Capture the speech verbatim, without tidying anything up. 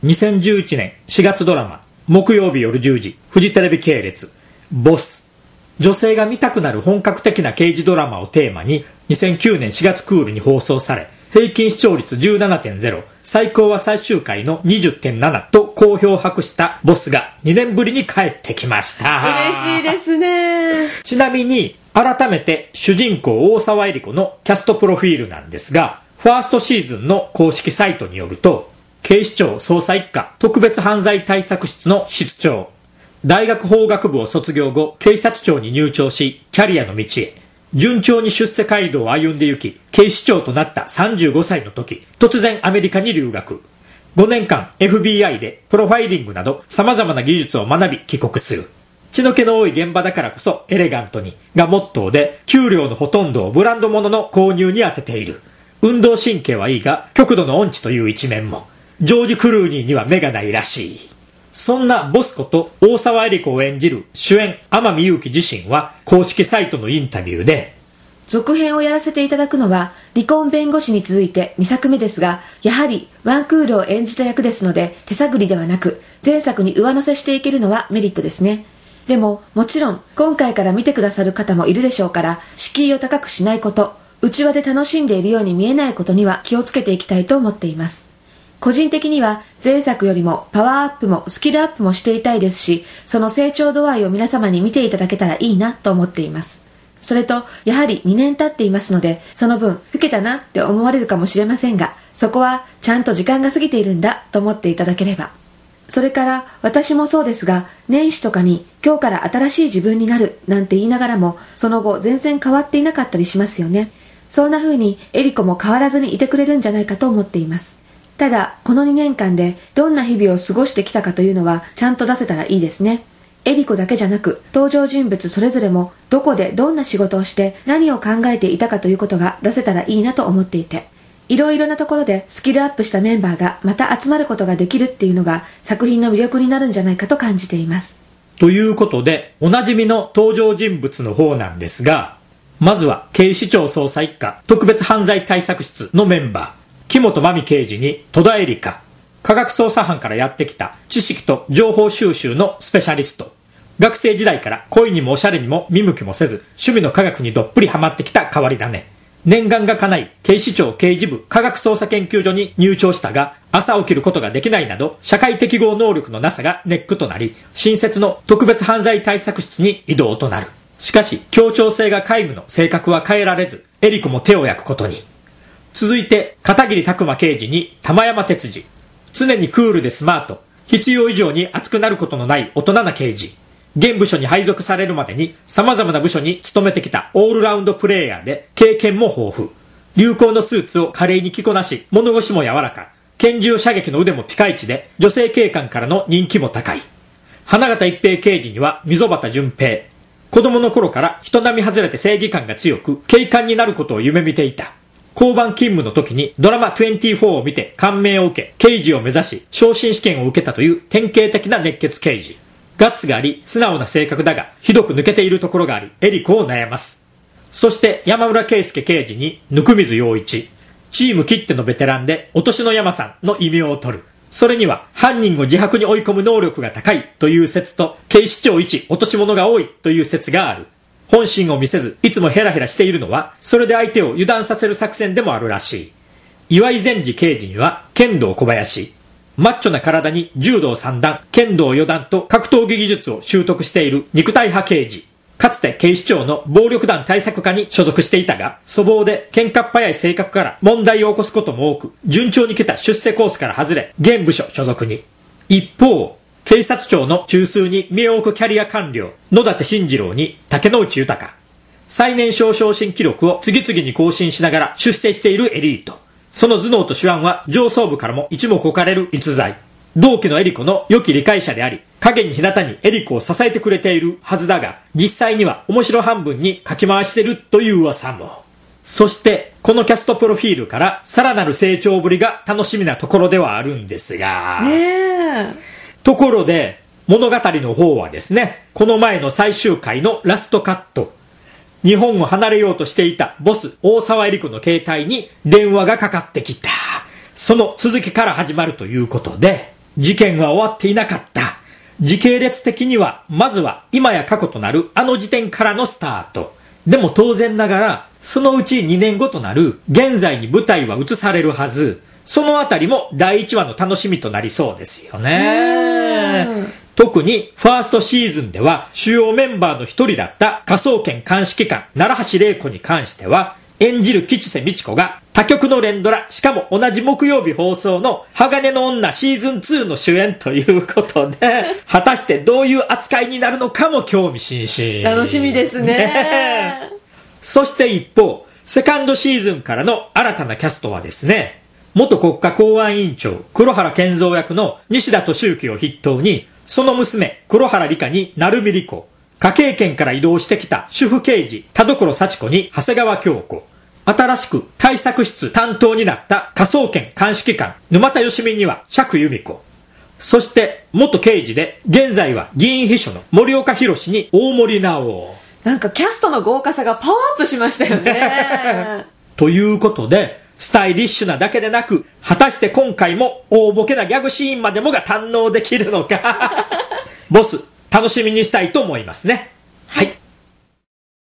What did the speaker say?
にせんじゅういちねんしがつドラマ、木曜日夜じゅうじ、フジテレビ系列、ボス。女性が見たくなる本格的な刑事ドラマをテーマに、にせんきゅうねんしがつクールに放送され、平均視聴率 じゅうななてんゼロ、最高は最終回の にじゅってんなな と好評を博したボスがにねんぶりに帰ってきました。 嬉しいですね。 ちなみに、改めて主人公大沢恵理子のキャストプロフィールなんですが、ファーストシーズンの公式サイトによると、警視庁捜査一課特別犯罪対策室の室長、大学法学部を卒業後、警察庁に入庁し、キャリアの道へ。順調に出世街道を歩んで行き、警視庁となったさんじゅうごさいの時、突然アメリカに留学。ごねんかん エフビーアイ でプロファイリングなど様々な技術を学び帰国する。血の気の多い現場だからこそエレガントにがモットーで、給料のほとんどをブランド物の購入に充てている。運動神経はいいが、極度の音痴という一面も。ジョージ・クルーニーには目がないらしい。そんなボスこと大沢恵理子を演じる主演天海祐希自身は公式サイトのインタビューで、 続編をやらせていただくのは離婚弁護士に続いてにさくめですが、やはりワンクールを演じた役ですので手探りではなく、前作に上乗せしていけるのはメリットですね。でももちろん今回から見てくださる方もいるでしょうから、敷居を高くしないこと、内輪で楽しんでいるように見えないことには気をつけていきたいと思っています。個人的には前作よりもパワーアップもスキルアップもしていたいですし、その成長度合いを皆様に見ていただけたらいいなと思っています。それとやはりにねん経っていますので、その分老けたなって思われるかもしれませんが、そこはちゃんと時間が過ぎているんだと思っていただければ。それから私もそうですが、年始とかに今日から新しい自分になるなんて言いながらも、その後全然変わっていなかったりしますよね。そんな風にエリコも変わらずにいてくれるんじゃないかと思っています。ただこのにねんかんでどんな日々を過ごしてきたかというのはちゃんと出せたらいいですね。エリコだけじゃなく登場人物それぞれもどこでどんな仕事をして何を考えていたかということが出せたらいいなと思っていて、いろいろなところでスキルアップしたメンバーがまた集まることができるっていうのが作品の魅力になるんじゃないかと感じています。 ということで、おなじみの登場人物の方なんですが、まずは警視庁捜査一課特別犯罪対策室のメンバー、木本真美刑事に戸田恵梨香、科学捜査班からやってきた知識と情報収集のスペシャリスト、学生時代から恋にもおしゃれにも見向きもせず趣味の科学にどっぷりハマってきた変わり種、念願が叶い警視庁刑事部科学捜査研究所に入庁したが、朝起きることができないなど社会適合能力のなさがネックとなり、新設の特別犯罪対策室に異動となる。しかし協調性が皆無の性格は変えられず、エリコも手を焼くことに。続いて片桐拓馬刑事に玉山哲司、常にクールでスマート、必要以上に熱くなることのない大人な刑事。現部署に配属されるまでに様々な部署に勤めてきたオールラウンドプレイヤーで、経験も豊富。流行のスーツを華麗に着こなし、物腰も柔らか、拳銃射撃の腕もピカイチで、女性警官からの人気も高い。花形一平刑事には溝端淳平。子供の頃から人並み外れて正義感が強く、警官になることを夢見ていた。交番勤務の時にドラマにじゅうよんを見て感銘を受け、刑事を目指し昇進試験を受けたという典型的な熱血刑事。ガッツがあり素直な性格だが、ひどく抜けているところがありエリコを悩ます。そして山村圭介刑事に温水洋一、チームきってのベテランでお年の山さんの異名を取る。それには犯人を自白に追い込む能力が高いという説と、警視庁一落とし物が多いという説がある。本心を見せずいつもヘラヘラしているのは、それで相手を油断させる作戦でもあるらしい。岩井善治刑事には剣道小林、マッチョな体に柔道三段、剣道四段と格闘技技術を習得している肉体派刑事。かつて警視庁の暴力団対策課に所属していたが、粗暴で喧嘩っ早い性格から問題を起こすことも多く、順調に来た出世コースから外れ現部署所属に。一方警察庁の中枢に身を置くキャリア官僚野立慎次郎に竹野内豊、最年少昇進記録を次々に更新しながら出世しているエリート。その頭脳と手腕は上層部からも一目置かれる逸材。同期のエリコの良き理解者であり、影に日向にエリコを支えてくれているはずだが、実際には面白半分にかき回してるという噂も。そしてこのキャストプロフィールからさらなる成長ぶりが楽しみなところではあるんですが、 ねえ。 ところで物語の方はですね、この前の最終回のラストカット、日本を離れようとしていたボス大沢恵理子の携帯に電話がかかってきた。その続きから始まるということで、 事件は終わっていなかった。時系列的にはまずは今や過去となるあの時点からのスタート。でも当然ながらそのうちにねんごとなる現在に舞台は移されるはず。そのあたりもだいいちわの楽しみとなりそうですよね。特にファーストシーズンでは主要メンバーの一人だった科捜研鑑識官奈良橋玲子に関しては演じる吉瀬美智子が他局の連ドラ、しかも同じ木曜日放送の鋼の女シーズンツーの主演ということで、果たしてどういう扱いになるのかも興味津々。 楽しみですね。ねそして一方、セカンドシーズンからの新たなキャストはですね、元国家公安委員長黒原健三役の西田敏行を筆頭に、その娘黒原梨花に成海梨子、科警研から移動してきた主婦刑事田所幸子に長谷川京子、新しく対策室担当になった科捜研鑑識官沼田義美には釈由美子、そして元刑事で現在は議員秘書の森岡弘に大森直。 なんかキャストの豪華さがパワーアップしましたよね。 ということでスタイリッシュなだけでなく、果たして今回も大ボケなギャグシーンまでもが堪能できるのかボス楽しみにしたいと思いますね。